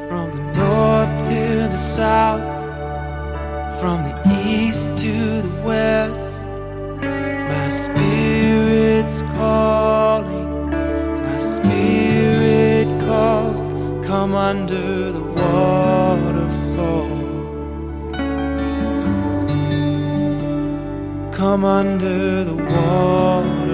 From the north to the south, from the east to the west, my spirit's calling, my spirit calls. Come under the waterfall, come under the waterfall.